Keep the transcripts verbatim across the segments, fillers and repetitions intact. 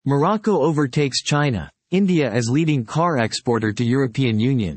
Morocco overtakes China, India as leading car exporter to European Union.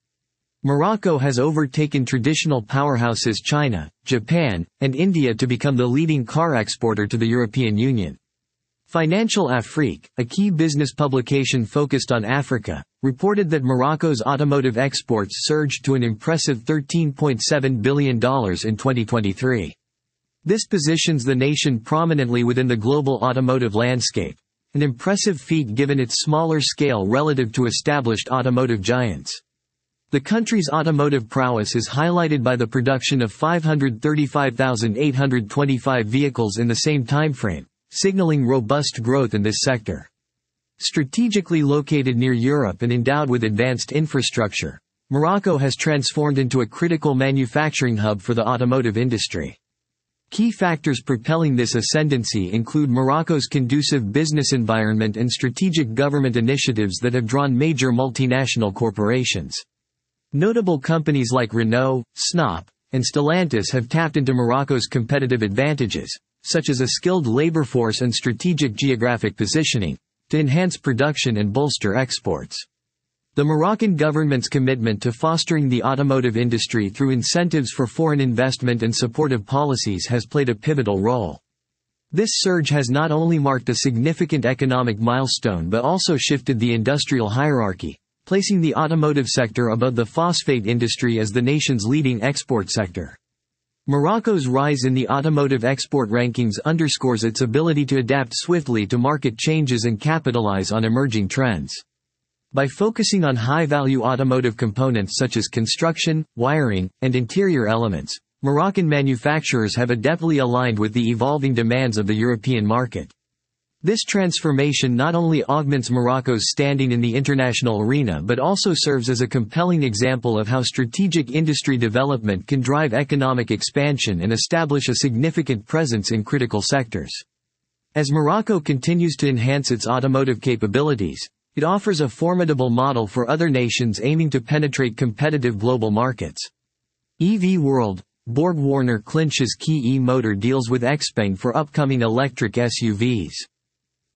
Morocco has overtaken traditional powerhouses China, Japan, and India to become the leading car exporter to the European Union. Financial Afrique, a key business publication focused on Africa, reported that Morocco's automotive exports surged to an impressive thirteen point seven billion dollars in twenty twenty-three. This positions the nation prominently within the global automotive landscape, an impressive feat given its smaller scale relative to established automotive giants. The country's automotive prowess is highlighted by the production of five hundred thirty-five thousand eight hundred twenty-five vehicles in the same timeframe, signaling robust growth in this sector. Strategically located near Europe and endowed with advanced infrastructure, Morocco has transformed into a critical manufacturing hub for the automotive industry. Key factors propelling this ascendancy include Morocco's conducive business environment and strategic government initiatives that have drawn major multinational corporations. Notable companies like Renault, Snap, and Stellantis have tapped into Morocco's competitive advantages, such as a skilled labor force and strategic geographic positioning, to enhance production and bolster exports. The Moroccan government's commitment to fostering the automotive industry through incentives for foreign investment and supportive policies has played a pivotal role. This surge has not only marked a significant economic milestone but also shifted the industrial hierarchy, placing the automotive sector above the phosphate industry as the nation's leading export sector. Morocco's rise in the automotive export rankings underscores its ability to adapt swiftly to market changes and capitalize on emerging trends. By focusing on high-value automotive components such as construction, wiring, and interior elements, Moroccan manufacturers have adeptly aligned with the evolving demands of the European market. This transformation not only augments Morocco's standing in the international arena but also serves as a compelling example of how strategic industry development can drive economic expansion and establish a significant presence in critical sectors. As Morocco continues to enhance its automotive capabilities, it offers a formidable model for other nations aiming to penetrate competitive global markets. E V World, Borg Warner clinches key e-motor deals with Xpeng for upcoming electric S U Vs.